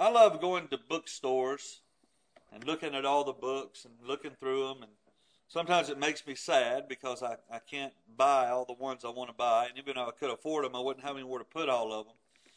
I love going to bookstores and looking at all the books and looking through them. And sometimes it makes me sad because I can't buy all the ones I want to buy. And even though I could afford them, I wouldn't have anywhere to put all of them.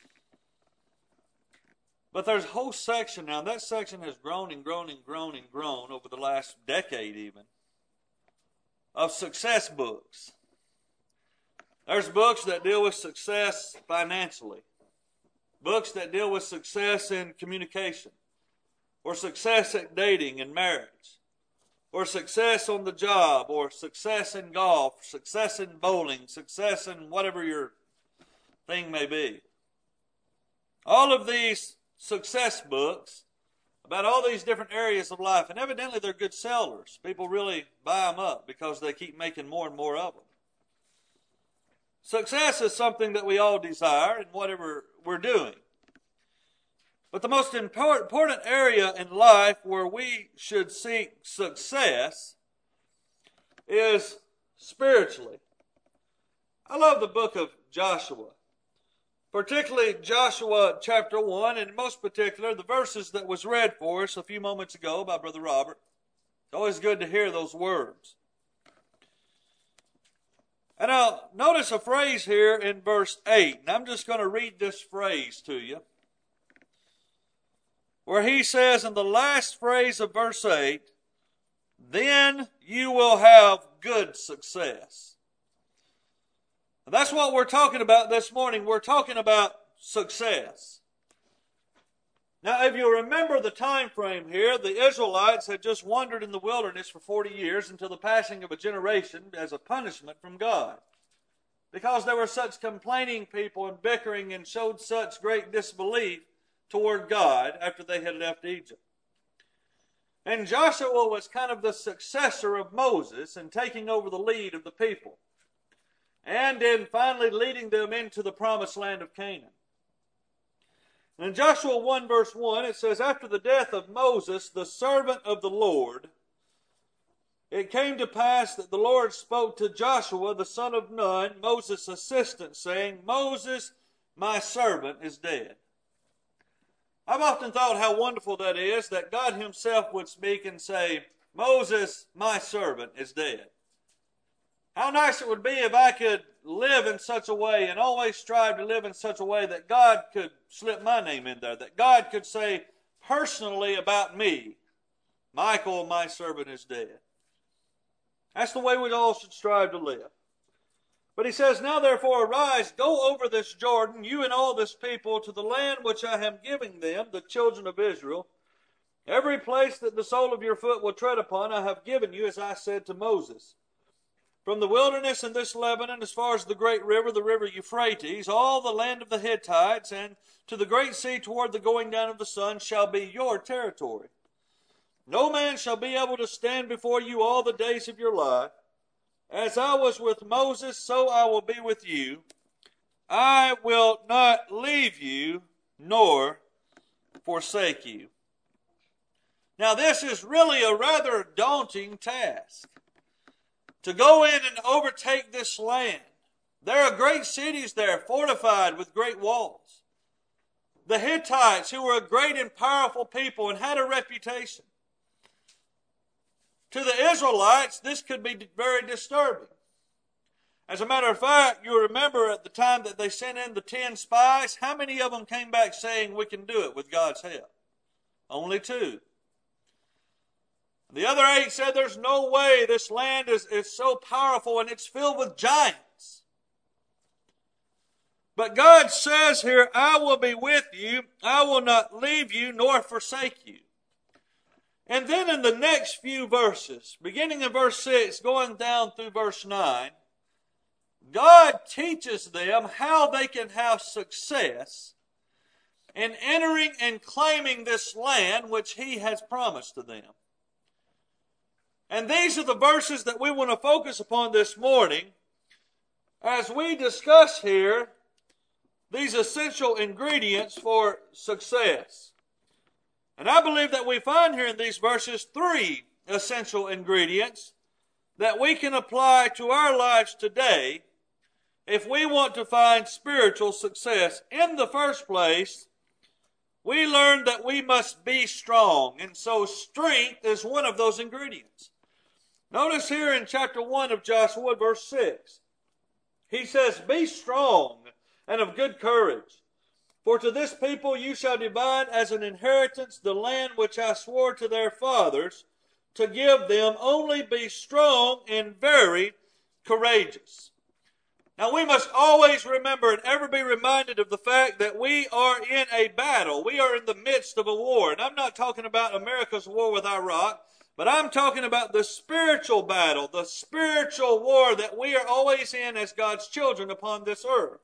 But there's a whole section now. That section has grown and grown and grown and grown over the last decade even, of success books. There's books that deal with success financially. Books that deal with success in communication. Or success at dating and marriage. Or success on the job. Or success in golf. Success in bowling. Success in whatever your thing may be. All of these success books about all these different areas of life. And evidently they're good sellers. People really buy them up because they keep making more and more of them. Success is something that we all desire in whatever we're doing. But the most important area in life where we should seek success is spiritually. I love the book of Joshua. Particularly Joshua chapter 1, and in most particular, the verses that was read for us a few moments ago by Brother Robert. It's always good to hear those words. And now, notice a phrase here in verse 8, and I'm just going to read this phrase to you. Where he says in the last phrase of verse 8, then you will have good success. That's what we're talking about this morning. We're talking about success. Now, if you remember the time frame here, the Israelites had just wandered in the wilderness for 40 years until the passing of a generation as a punishment from God. Because there were such complaining people and bickering and showed such great disbelief toward God after they had left Egypt. And Joshua was kind of the successor of Moses in taking over the lead of the people. And in finally leading them into the promised land of Canaan. In Joshua 1 verse 1 it says, after the death of Moses, the servant of the Lord, it came to pass that the Lord spoke to Joshua, the son of Nun, Moses' assistant, saying, Moses, my servant, is dead. I've often thought how wonderful that is, that God himself would speak and say, Moses, my servant, is dead. How nice it would be if I could live in such a way and always strive to live in such a way that God could slip my name in there, that God could say personally about me, Michael, my servant, is dead. That's the way we all should strive to live. But he says, now therefore arise, go over this Jordan, you and all this people, to the land which I am giving them, the children of Israel. Every place that the sole of your foot will tread upon, I have given you, as I said to Moses. From the wilderness and this Lebanon, as far as the great river, the river Euphrates, all the land of the Hittites, and to the great sea toward the going down of the sun, shall be your territory. No man shall be able to stand before you all the days of your life. As I was with Moses, so I will be with you. I will not leave you, nor forsake you. Now this is really a rather daunting task. To go in and overtake this land. There are great cities there, fortified with great walls. The Hittites, who were a great and powerful people and had a reputation. To the Israelites, this could be very disturbing. As a matter of fact, you remember at the time that they sent in the 10 spies, how many of them came back saying we can do it with God's help? Only 2. The other 8 said there's no way, this land is so powerful and it's filled with giants. But God says here, I will be with you, I will not leave you nor forsake you. And then in the next few verses, beginning in verse 6, going down through verse 9, God teaches them how they can have success in entering and claiming this land which He has promised to them. And these are the verses that we want to focus upon this morning as we discuss here these essential ingredients for success. And I believe that we find here in these verses 3 essential ingredients that we can apply to our lives today if we want to find spiritual success. In the first place, we learned that we must be strong. And so strength is one of those ingredients. Notice here in chapter 1 of Joshua, verse 6, he says, "Be strong and of good courage. For to this people you shall divide as an inheritance the land which I swore to their fathers to give them. Only be strong and very courageous." Now we must always remember and ever be reminded of the fact that we are in a battle. We are in the midst of a war. And I'm not talking about America's war with Iraq, but I'm talking about the spiritual battle, the spiritual war that we are always in as God's children upon this earth.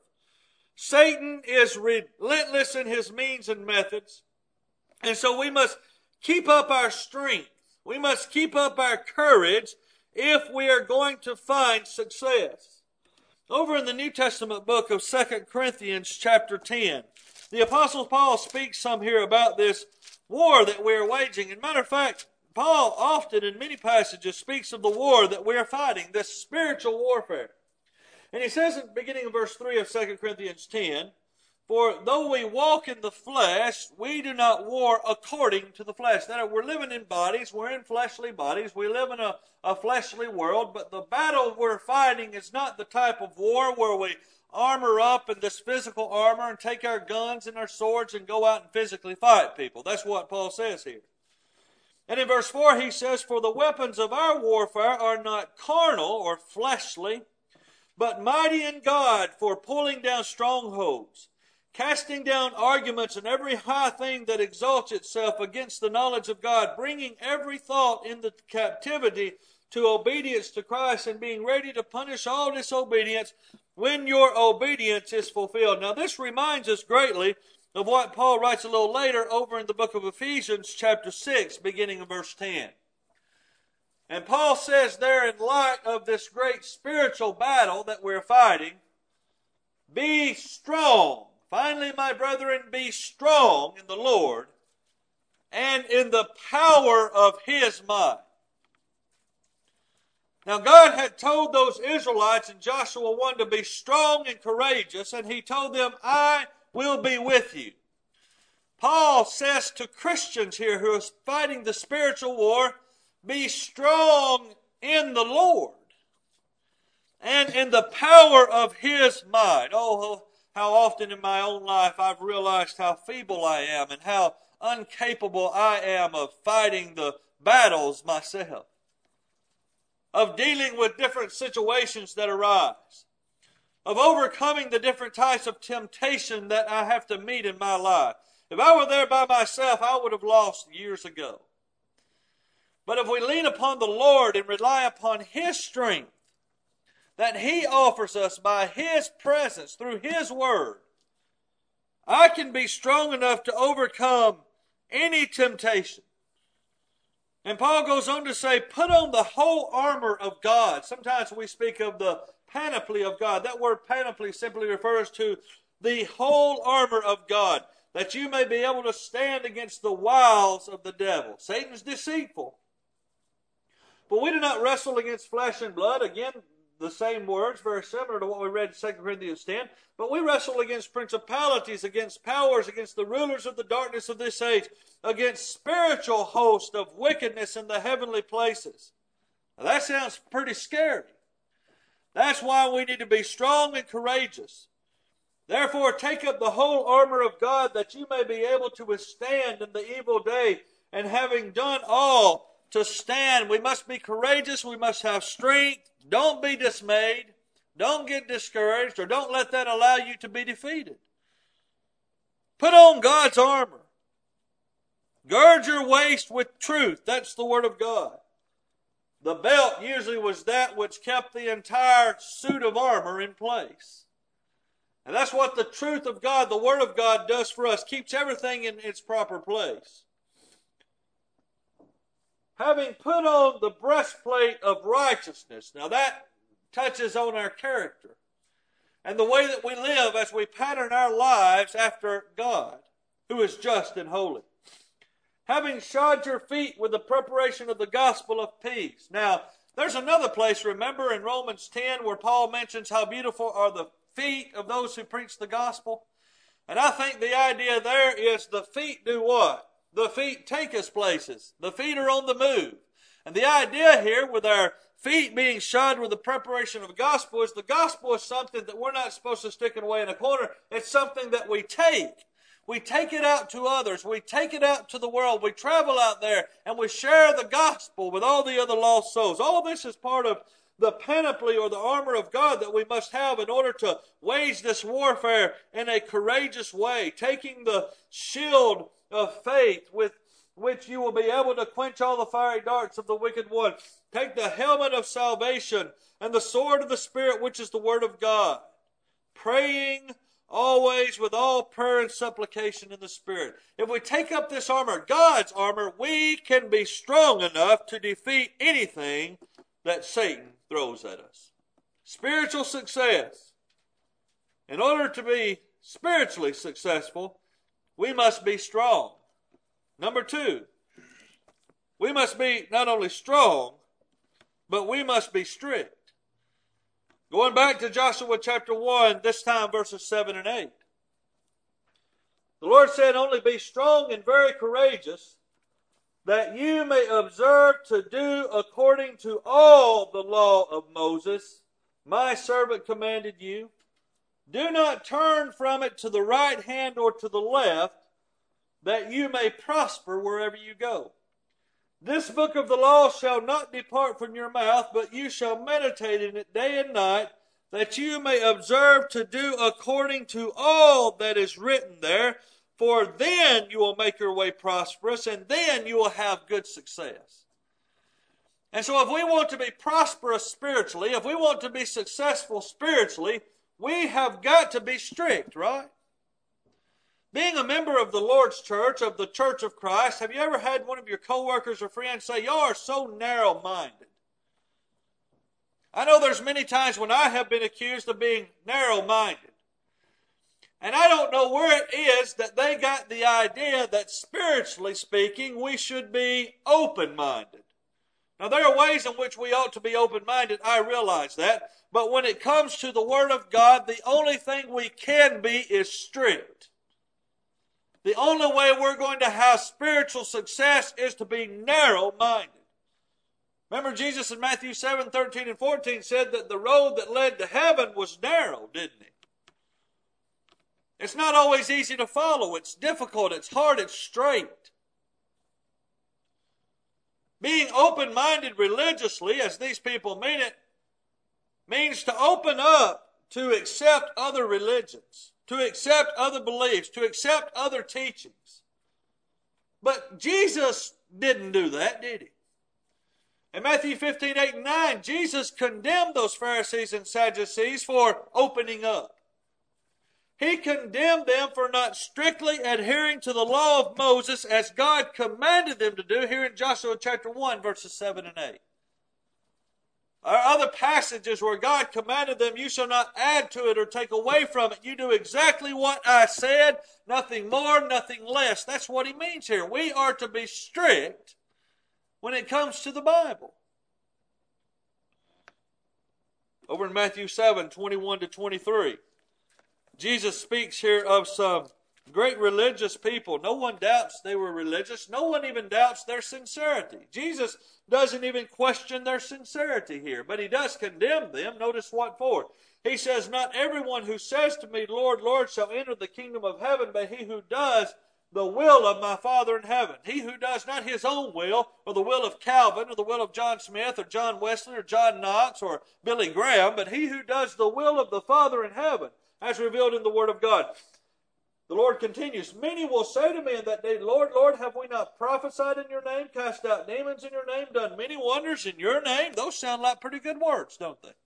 Satan is relentless in his means and methods. And so we must keep up our strength. We must keep up our courage if we are going to find success. Over in the New Testament book of 2 Corinthians chapter 10, the Apostle Paul speaks some here about this war that we are waging. As a matter of fact, Paul often in many passages speaks of the war that we are fighting, this spiritual warfare. And he says in the beginning of verse 3 of 2 Corinthians 10, "For though we walk in the flesh, we do not war according to the flesh." That is, we're living in bodies, we're in fleshly bodies, we live in a fleshly world, but the battle we're fighting is not the type of war where we armor up in this physical armor and take our guns and our swords and go out and physically fight people. That's what Paul says here. And in verse 4 he says, "For the weapons of our warfare are not carnal or fleshly, but mighty in God for pulling down strongholds, casting down arguments and every high thing that exalts itself against the knowledge of God, bringing every thought into captivity to obedience to Christ, and being ready to punish all disobedience when your obedience is fulfilled." Now this reminds us greatly of what Paul writes a little later over in the book of Ephesians chapter 6, beginning in verse 10. And Paul says there, in light of this great spiritual battle that we're fighting, be strong. Finally, my brethren, be strong in the Lord and in the power of His might. Now God had told those Israelites in Joshua 1 to be strong and courageous, and He told them, "I will be with you." Paul says to Christians here who are fighting the spiritual war, be strong in the Lord and in the power of His might. Oh, how often in my own life I've realized how feeble I am and how incapable I am of fighting the battles myself, of dealing with different situations that arise, of overcoming the different types of temptation that I have to meet in my life. If I were there by myself, I would have lost years ago. But if we lean upon the Lord and rely upon His strength that He offers us by His presence through His Word, I can be strong enough to overcome any temptation. And Paul goes on to say, put on the whole armor of God. Sometimes we speak of the panoply of God. That word panoply simply refers to the whole armor of God, that you may be able to stand against the wiles of the devil. Satan's deceitful. But we do not wrestle against flesh and blood. Again, the same words, very similar to what we read in 2 Corinthians 10. But we wrestle against principalities, against powers, against the rulers of the darkness of this age, against spiritual hosts of wickedness in the heavenly places. Now that sounds pretty scary. That's why we need to be strong and courageous. Therefore, take up the whole armor of God, that you may be able to withstand in the evil day, and having done all, to stand. We must be courageous. We must have strength. Don't be dismayed. Don't get discouraged, or don't let that allow you to be defeated. Put on God's armor. Gird your waist with truth. That's the Word of God. The belt usually was that which kept the entire suit of armor in place. And that's what the truth of God, the Word of God, does for us. Keeps everything in its proper place. Having put on the breastplate of righteousness. Now that touches on our character and the way that we live as we pattern our lives after God, who is just and holy. Having shod your feet with the preparation of the gospel of peace. Now, there's another place, remember, in Romans 10 where Paul mentions how beautiful are the feet of those who preach the gospel. And I think the idea there is the feet do what? The feet take us places. The feet are on the move. And the idea here with our feet being shod with the preparation of the gospel is something that we're not supposed to stick away in a corner. It's something that we take. We take it out to others. We take it out to the world. We travel out there and we share the gospel with all the other lost souls. All this is part of the panoply or the armor of God that we must have in order to wage this warfare in a courageous way, taking the shield of faith with which you will be able to quench all the fiery darts of the wicked one. Take the helmet of salvation and the sword of the Spirit, which is the word of God, praying always with all prayer and supplication in the Spirit. If we take up this armor, God's armor, we can be strong enough to defeat anything that Satan throws at us. Spiritual success. In order to be spiritually successful, we must be strong. Number 2, we must be not only strong, but we must be strict. Going back to Joshua chapter 1, this time verses 7 and 8. The Lord said, only be strong and very courageous, that you may observe to do according to all the law of Moses, my servant commanded you. Do not turn from it to the right hand or to the left, that you may prosper wherever you go. This book of the law shall not depart from your mouth, but you shall meditate in it day and night, that you may observe to do according to all that is written there. For then you will make your way prosperous, and then you will have good success. And so if we want to be prosperous spiritually, if we want to be successful spiritually, we have got to be strict, right? Being a member of the Lord's church, of the Church of Christ, have you ever had one of your coworkers or friends say, y'all are so narrow-minded? I know there's many times when I have been accused of being narrow-minded. And I don't know where it is that they got the idea that spiritually speaking, we should be open-minded. Now, there are ways in which we ought to be open-minded. I realize that. But when it comes to the Word of God, the only thing we can be is strict. The only way we're going to have spiritual success is to be narrow-minded. Remember, Jesus in Matthew 7:13 and 14 said that the road that led to heaven was narrow, didn't he? It's not always easy to follow. It's difficult. It's hard. It's straight. Being open-minded religiously, as these people mean it, means to open up to accept other religions, to accept other beliefs, to accept other teachings. But Jesus didn't do that, did he? In Matthew 15:8 and 9, Jesus condemned those Pharisees and Sadducees for opening up. He condemned them for not strictly adhering to the law of Moses as God commanded them to do here in Joshua chapter 1, verses 7 and 8. There are other passages where God commanded them, you shall not add to it or take away from it. You do exactly what I said, nothing more, nothing less. That's what he means here. We are to be strict when it comes to the Bible. Over in Matthew 7:21 to 23. Jesus speaks here of some great religious people. No one doubts they were religious. No one even doubts their sincerity. Jesus doesn't even question their sincerity here, but he does condemn them. Notice what for. He says, not everyone who says to me, Lord, Lord, shall enter the kingdom of heaven, but he who does the will of my Father in heaven. He who does not his own will, or the will of Calvin, or the will of John Smith, or John Wesley, or John Knox, or Billy Graham, but he who does the will of the Father in heaven, as revealed in the Word of God. The Lord continues, many will say to me in that day, Lord, Lord, have we not prophesied in your name, cast out demons in your name, done many wonders in your name? Those sound like pretty good words, don't they?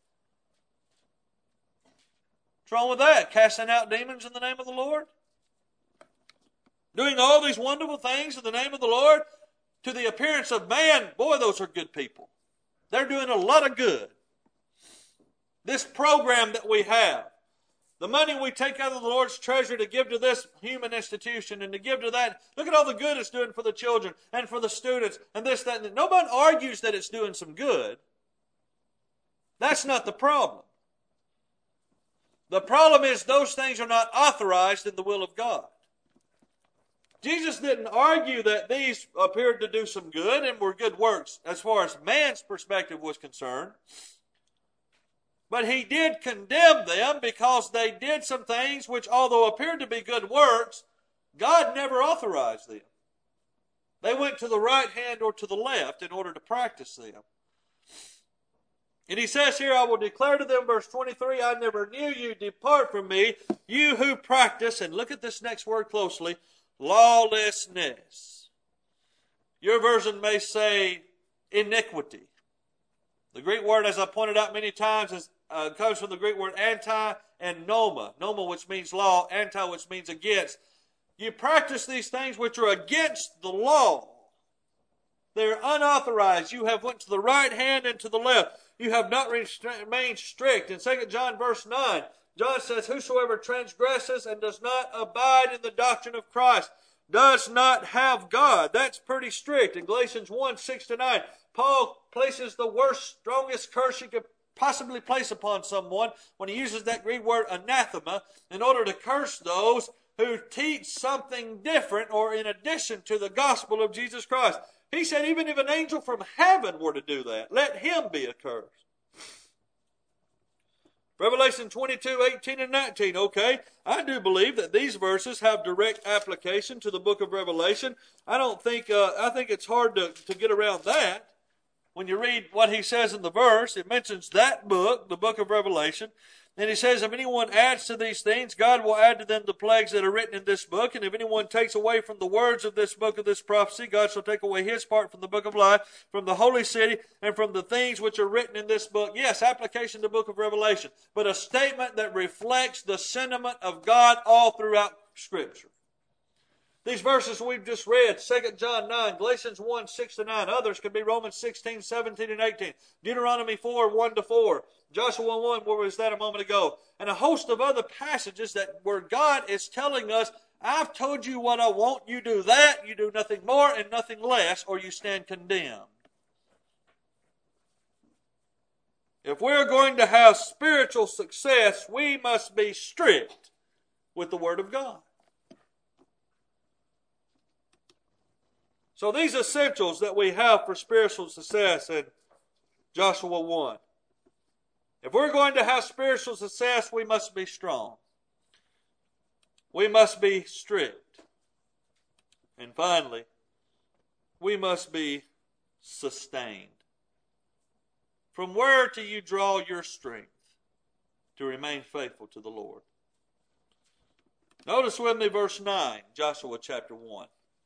What's wrong with that? Casting out demons in the name of the Lord? Doing all these wonderful things in the name of the Lord? To the appearance of man, boy, those are good people. They're doing a lot of good. This program that we have, the money we take out of the Lord's treasury to give to this human institution and to give to that, look at all the good it's doing for the children and for the students and this, that, and that. Nobody argues that it's doing some good. That's not the problem. The problem is those things are not authorized in the will of God. Jesus didn't argue that these appeared to do some good and were good works as far as man's perspective was concerned. But he did condemn them because they did some things which, although appeared to be good works, God never authorized them. They went to the right hand or to the left in order to practice them. And he says here, I will declare to them, verse 23, I never knew you, depart from me, you who practice, and look at this next word closely, lawlessness. Your version may say iniquity. The Greek word, as I pointed out many times, comes from the Greek word anti and noma. Noma, which means law, anti, which means against. You practice these things which are against the law. They're unauthorized. You have went to the right hand and to the left. You have not remained strict. In 2 John verse 9, John says, whosoever transgresses and does not abide in the doctrine of Christ does not have God. That's pretty strict. In Galatians 1, 6-9, Paul places the worst, strongest curse he could possibly place upon someone when he uses that Greek word anathema in order to curse those who teach something different or in addition to the gospel of Jesus Christ. He said even if an angel from heaven were to do that, let him be accursed. Revelation 22, 18 and 19. Okay, I do believe that these verses have direct application to the book of Revelation. I think it's hard to get around that. When you read what he says in the verse, it mentions that book, the book of Revelation. And he says, if anyone adds to these things, God will add to them the plagues that are written in this book. And if anyone takes away from the words of this book of this prophecy, God shall take away his part from the book of life, from the holy city, and from the things which are written in this book. Yes, application to the book of Revelation, but a statement that reflects the sentiment of God all throughout Scripture. These verses we've just read, 2 John 9, Galatians 1, 6-9. Others could be Romans 16, 17, and 18. Deuteronomy 4, 1-4. Joshua 1, where was that a moment ago? And a host of other passages where God is telling us, I've told you what I want, you do that, you do nothing more and nothing less, or you stand condemned. If we're going to have spiritual success, we must be strict with the Word of God. So these essentials that we have for spiritual success in Joshua 1. If we're going to have spiritual success, we must be strong. We must be strict. And finally, we must be sustained. From where do you draw your strength to remain faithful to the Lord? Notice with me verse 9, Joshua chapter 1.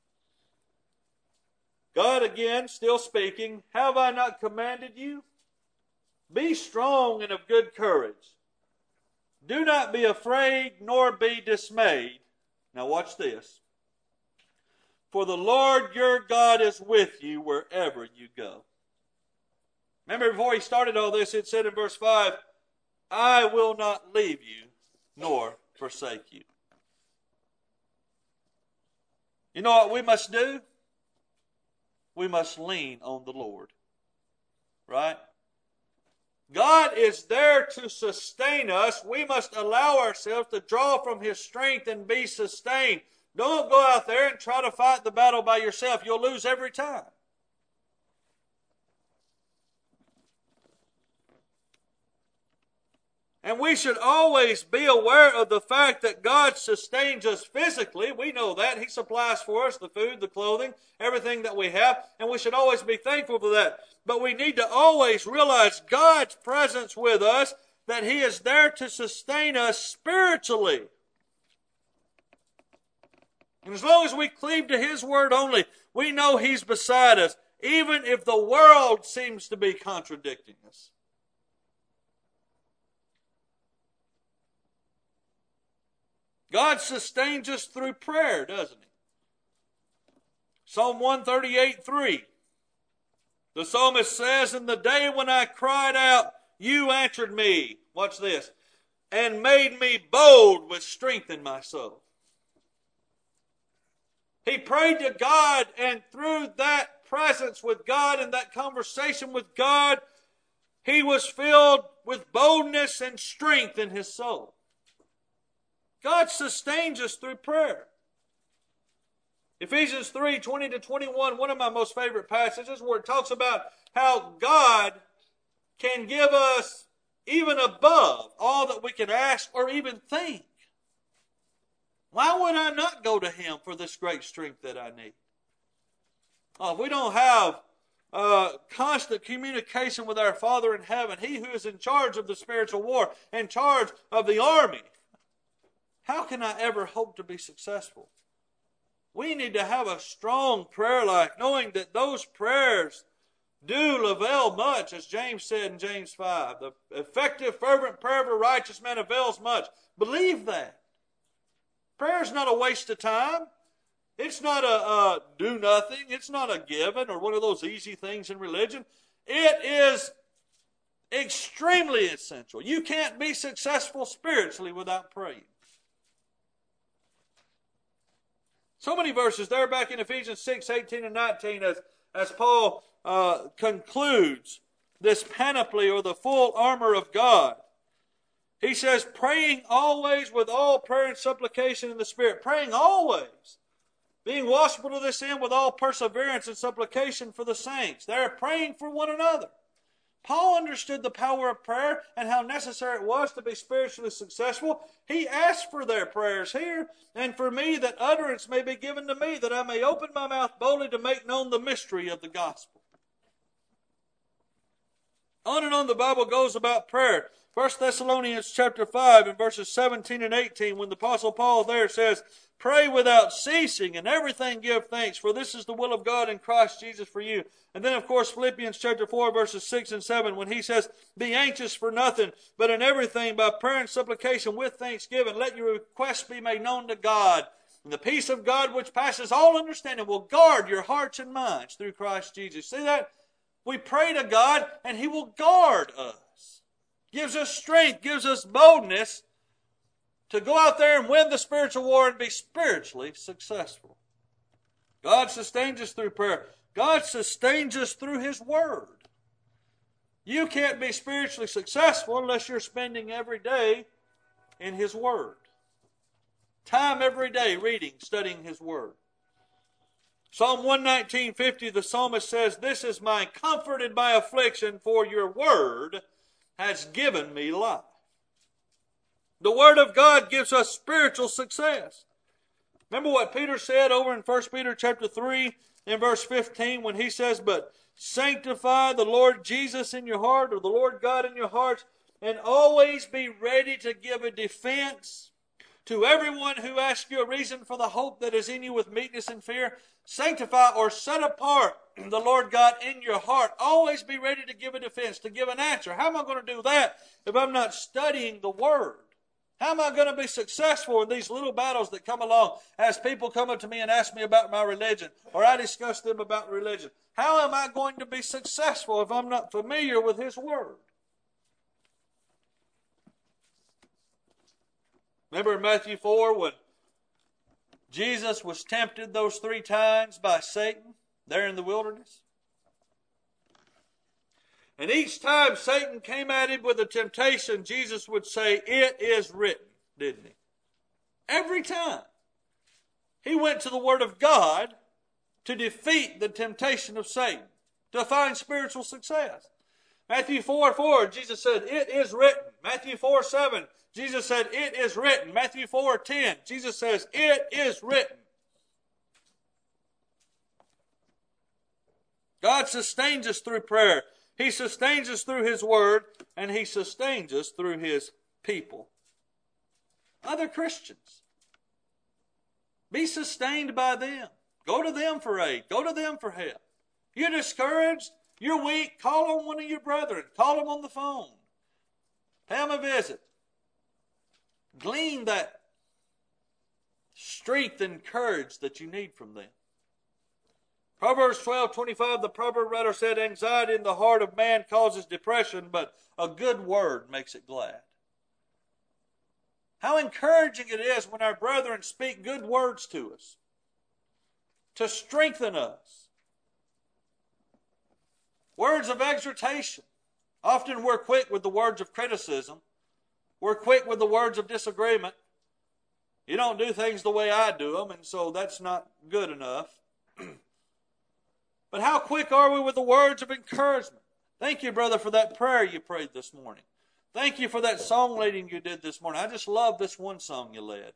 God again, still speaking, have I not commanded you? Be strong and of good courage. Do not be afraid nor be dismayed. Now watch this. For the Lord your God is with you wherever you go. Remember before he started all this, it said in verse 5, I will not leave you nor forsake you. You know what we must do? We must lean on the Lord. Right? God is there to sustain us. We must allow ourselves to draw from His strength and be sustained. Don't go out there and try to fight the battle by yourself. You'll lose every time. And we should always be aware of the fact that God sustains us physically. We know that. He supplies for us the food, the clothing, everything that we have. And we should always be thankful for that. But we need to always realize God's presence with us, that He is there to sustain us spiritually. And as long as we cleave to His Word only, we know He's beside us, even if the world seems to be contradicting us. God sustains us through prayer, doesn't He? Psalm 138:3. The psalmist says, in the day when I cried out, you answered me. Watch this. And made me bold with strength in my soul. He prayed to God, and through that presence with God and that conversation with God, he was filled with boldness and strength in his soul. God sustains us through prayer. Ephesians 3:20-21, one of my most favorite passages, where it talks about how God can give us even above all that we can ask or even think. Why would I not go to Him for this great strength that I need? If we don't have constant communication with our Father in heaven, He who is in charge of the spiritual war, in charge of the army, how can I ever hope to be successful? We need to have a strong prayer life, knowing that those prayers do avail much, as James said in James 5. The effective, fervent prayer of a righteous man avails much. Believe that. Prayer is not a waste of time. It's not a do nothing. It's not a given or one of those easy things in religion. It is extremely essential. You can't be successful spiritually without praying. So many verses there back in Ephesians 6:18-19 as Paul concludes this panoply or the full armor of God. He says, praying always with all prayer and supplication in the Spirit. Praying always. Being watchful to this end with all perseverance and supplication for the saints. They're praying for one another. Paul understood the power of prayer and how necessary it was to be spiritually successful. He asked for their prayers here, and for me that utterance may be given to me, that I may open my mouth boldly to make known the mystery of the gospel. On and on the Bible goes about prayer. 1 Thessalonians chapter 5 and verses 17 and 18, when the Apostle Paul there says, pray without ceasing, and everything give thanks, for this is the will of God in Christ Jesus for you. And then, of course, Philippians chapter 4, verses 6 and 7, when he says, be anxious for nothing, but in everything by prayer and supplication with thanksgiving, let your requests be made known to God. And the peace of God, which passes all understanding, will guard your hearts and minds through Christ Jesus. See that? We pray to God, and He will guard us. Gives us strength, gives us boldness to go out there and win the spiritual war and be spiritually successful. God sustains us through prayer. God sustains us through His Word. You can't be spiritually successful unless you're spending every day in His Word. Time every day reading, studying His Word. Psalm 119:50, the psalmist says, this is my comfort in my affliction, for your Word has given me life. The Word of God gives us spiritual success. Remember what Peter said over in 1 Peter chapter 3 in verse 15 when he says, but sanctify the Lord Jesus in your heart, or the Lord God in your hearts, and always be ready to give a defense to everyone who asks you a reason for the hope that is in you with meekness and fear. Sanctify or set apart the Lord God in your heart. Always be ready to give a defense, to give an answer. How am I going to do that if I'm not studying the Word? How am I going to be successful in these little battles that come along as people come up to me and ask me about my religion, or I discuss them about religion? How am I going to be successful if I'm not familiar with His Word? Remember in Matthew 4 when Jesus was tempted those 3 times by Satan there in the wilderness? And each time Satan came at him with a temptation, Jesus would say, it is written, didn't he? Every time. He went to the Word of God to defeat the temptation of Satan, to find spiritual success. Matthew 4:4, Jesus said, it is written. Matthew 4:7, Jesus said, it is written. Matthew 4:10, Jesus says, it is written. God sustains us through prayer. He sustains us through His Word, and He sustains us through His people. Other Christians, be sustained by them. Go to them for aid. Go to them for help. You're discouraged, you're weak, call on one of your brethren. Call them on the phone. Pay them a visit. Glean that strength and courage that you need from them. Proverbs 12:25, the proverb writer said, anxiety in the heart of man causes depression, but a good word makes it glad. How encouraging it is when our brethren speak good words to us, to strengthen us. Words of exhortation. Often we're quick with the words of criticism. We're quick with the words of disagreement. You don't do things the way I do them, and so that's not good enough. But how quick are we with the words of encouragement? Thank you, brother, for that prayer you prayed this morning. Thank you for that song leading you did this morning. I just love this one song you led.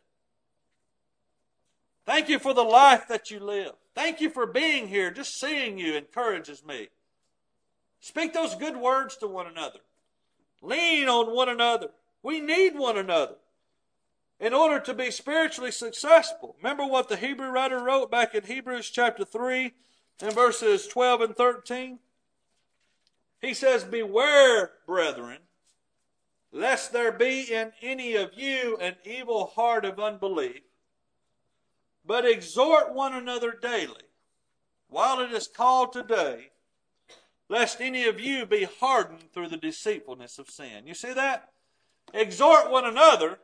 Thank you for the life that you live. Thank you for being here. Just seeing you encourages me. Speak those good words to one another. Lean on one another. We need one another in order to be spiritually successful. Remember what the Hebrew writer wrote back in Hebrews chapter 3 and verses 12 and 13? He says, "Beware, brethren, lest there be in any of you an evil heart of unbelief, but exhort one another daily, while it is called today, lest any of you be hardened through the deceitfulness of sin." You see that? Exhort one another,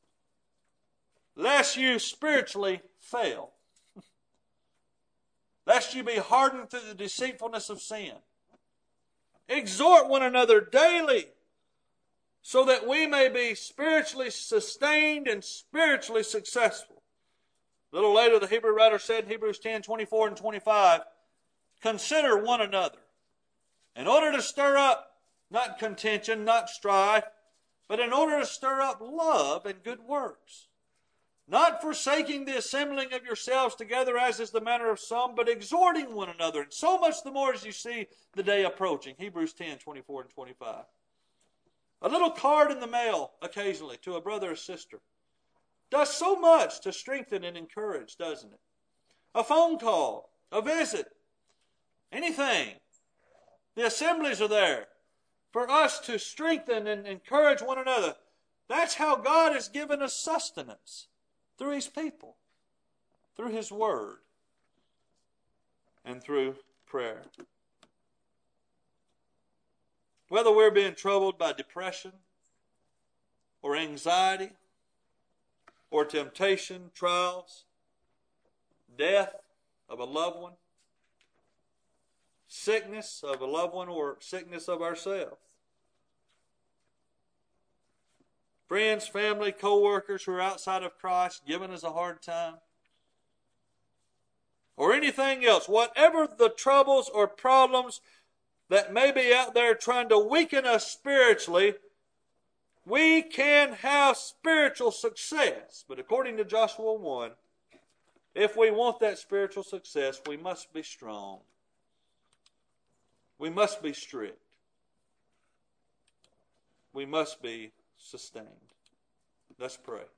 lest you spiritually fail. Lest you be hardened through the deceitfulness of sin. Exhort one another daily, so that we may be spiritually sustained and spiritually successful. A little later, the Hebrew writer said in Hebrews 10, 24 and 25, "Consider one another, in order to stir up, not contention, not strife, but in order to stir up love and good works. Not forsaking the assembling of yourselves together, as is the manner of some, but exhorting one another, and so much the more as you see the day approaching." Hebrews 10, 24 and 25. A little card in the mail occasionally to a brother or sister does so much to strengthen and encourage, doesn't it? A phone call, a visit, anything. The assemblies are there for us to strengthen and encourage one another. That's how God has given us sustenance, through His people, through His Word, and through prayer. Whether we're being troubled by depression or anxiety or temptation, trials, death of a loved one, sickness of a loved one, or sickness of ourselves. Friends, family, co-workers who are outside of Christ giving us a hard time, or anything else, whatever the troubles or problems that may be out there trying to weaken us spiritually, we can have spiritual success. But according to Joshua 1, if we want that spiritual success, we must be strong. We must be strict. We must be sustained. Let's pray.